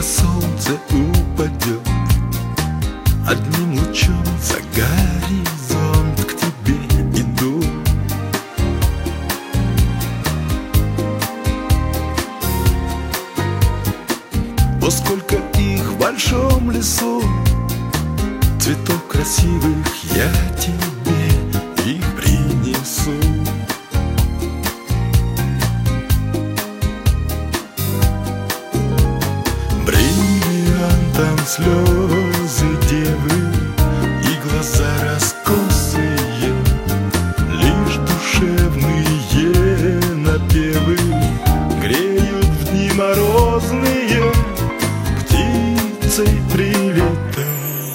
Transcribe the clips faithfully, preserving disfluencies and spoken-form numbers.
солнце упадет, одним лучом за горизонт к тебе иду. О, сколько их в большом лесу, цветов красивых, я тебе их принесу. Бриллиантом слезы девы и глаза раскосые, лишь душевные напевы греют в дни морозные, птицей прилетай.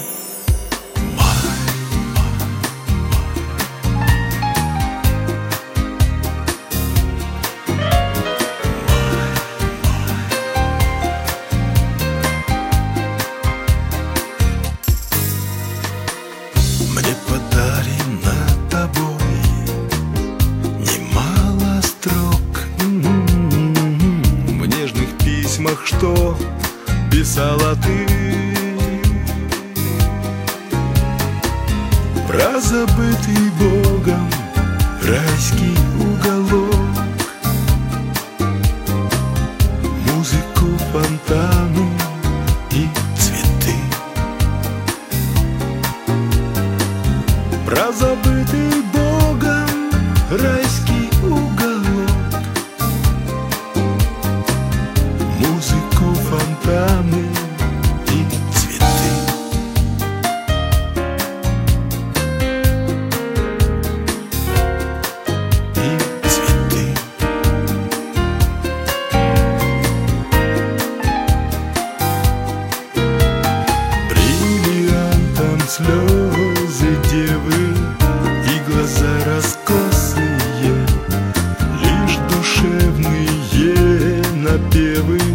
Мне подарено тобой немало строк в нежных письмах, что писала ты, про забытый Богом райский уголок, музыку, фонтаны и цветы. Про забытый Богом райский уголок, музыку, фонтаны и цветы. И цветы. Бриллиантом слезы девы и глаза раскосые, лишь душевные напевы